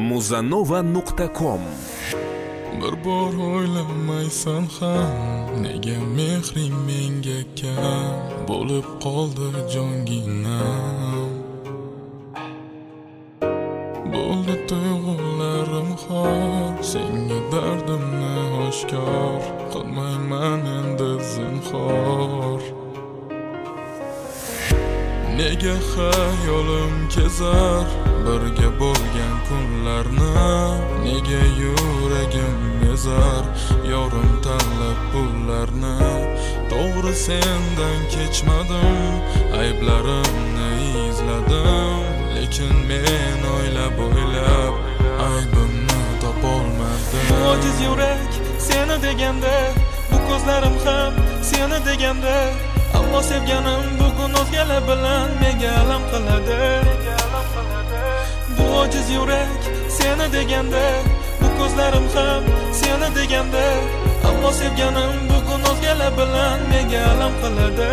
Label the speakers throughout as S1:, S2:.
S1: Muzanova.com.
S2: Bir bor o'ylamaysan ham, nega mehring menga kam bo'lib qoldi jonginam. Bo'ldi tuyg'ularim xor, senga dardimni oshkor qilmayman endi zinhor. Nega xayolim kezar birga bo'lgan kunlarni, nega yuragim ezar yorim tanlab pullarni. To'g'ri sendan kechmadim, ayblarimni izladim, lekin men o'ylab aybimni topolmadim.
S3: Ojiz yurak seni deganda, bu ko'zlarim ham seni deganda, ammo sevganim bugun o'zgalar bilan menga alam qiladi. Bu ojiz yurak seni deganda, bu ko'zlarim ham seni deganda, ammo sevganim bugun o'zgalar bilan menga alam qiladi.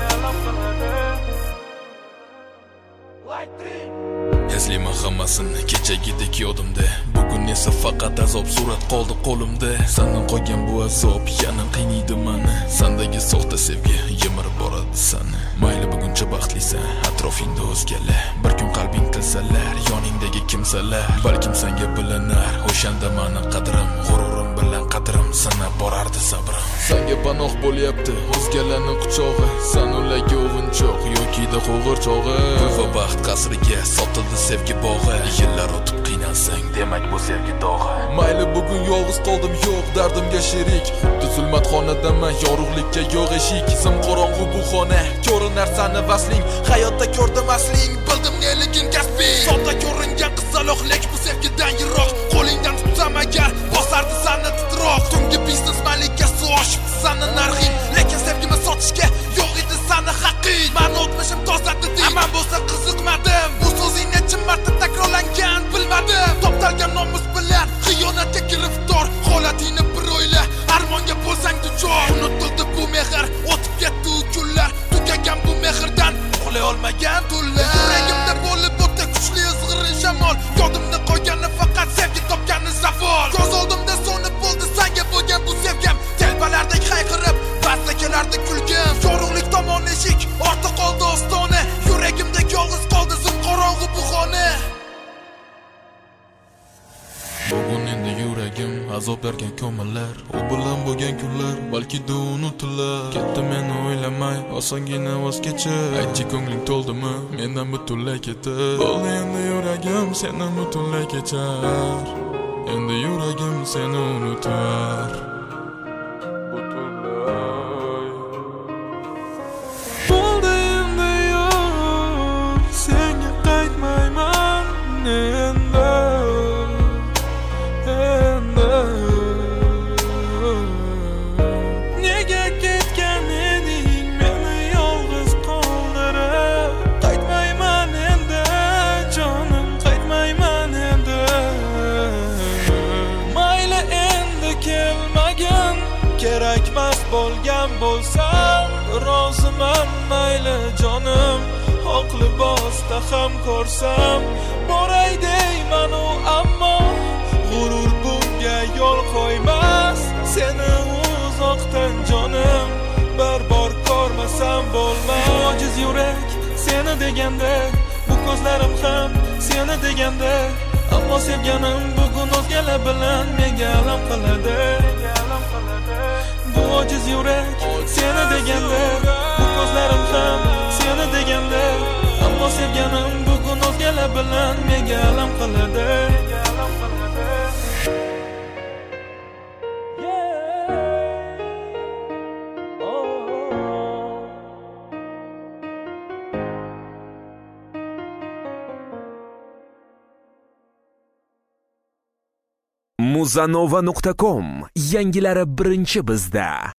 S2: Eslayman hammasini kechagidek yodimda, bugun esa faqat azob surat qoldi qo'limda. Sandan qolgan bu azob yana qiynaydi meni, sandagi soxta sevgi yemirib boradi seni. Mayli buguncha baxtlisan, atrofingda o'zgalar, bir kun qalbing tilsalar, yoningdagi kimsalar, balkim senga bilinar o'shanda meni qadrim, g'ururim bilan qadrim sanab borardi sabrim. Senga panoh bo'lyapti o'zgalarning quchog'i, san ularga o'g'inchoq yokida qo'g'irchog'i. Va baxt qasriga sotildi sevgi bog'i, yillar o'tib qiynalsang demak bu sevgi dog'i. Mayli bugun yolg'iz qoldim, yo'q dardimga sherik, xuddi zulmat xonadaman, yorug'likka yo'q eshik. Sim qorong'u bu xona, ko'rinar sani vasling, hayotda ko'rdim asling, bildim neliging kasbing. Sodda ko'ringan qizaloqlik bu sevgidan yiroq, qo'lingdan tutsam agar bosardi sani titroq. Tungi biznes malikasi oshibdi sani narxing, lekin sevgimni sotishga yo'q edi sani haqqing. Mani o'tmishim tozaladi, aman bo'lsa qiziqmadim, bu so'zing necha marta takrorlangan bilmadim. Toptalgan nomus bilan xiyonatga giriftor, holatingni bir o'yla, armonga bo'lsang duchor. Unutildi bu mehr, o'tib ketdi u kunlar, tugagan bu mehrdan uxlay olmagan tunlar. Yuragimda bo'lib o'tdi kuchli izg'irin shamol, yodimda qolgani faqat sevgi topgani zavol. Ko'z oldimda so'nib bo'ldi senga bo'lgan bu sevgim, telbalardek hayqirib pastda kelardi kulgim. Yorug'lik tomon eshik, ortda qoldi ostona, yuragimda yolg'iz qoldi qorong'u bu xona. Bugun endi yuragim azoblarga ko'milar, u bilan bo'lgan kunlar balki da unutilar. Ketdi meni o'ylamay osongina voz kechib, aytchi ko'ngling to'ldimi mendan butunlay ketib. Bo'ldi endi yuragim sendan butunlay kechar, endi yuragim seni unutar.
S3: Bo'ldi endi yo'q, senga qaytmayman endi. Nega ketgan eding meni yolg'iz qoldirib? Qaytmayman endi jonim, qaytmayman endi. Mayli endi kelmagin, kerakmas bo'lgan bo'lsam roziman. Mayli jonim, oq libosda ham ko'rsam boray deyman u, ammo g'urur bunga yo'l qo'ymas. Seni uzoqdan jonim, bir bor ko'rmasam bo'lmas. Ojiz yurak seni deganda, bu ko'zlarim ham seni deganda, ammo sevganim bugun o'zgalar bilan menga alam qiladi. Bu ojiz yurak seni deganda, bu ko'zlarim ham seni deganda, ammo sevganim bugun o'zgalar bilan menga alam qiladi.
S1: Muzanova.com. Yangilari birinchi bizda.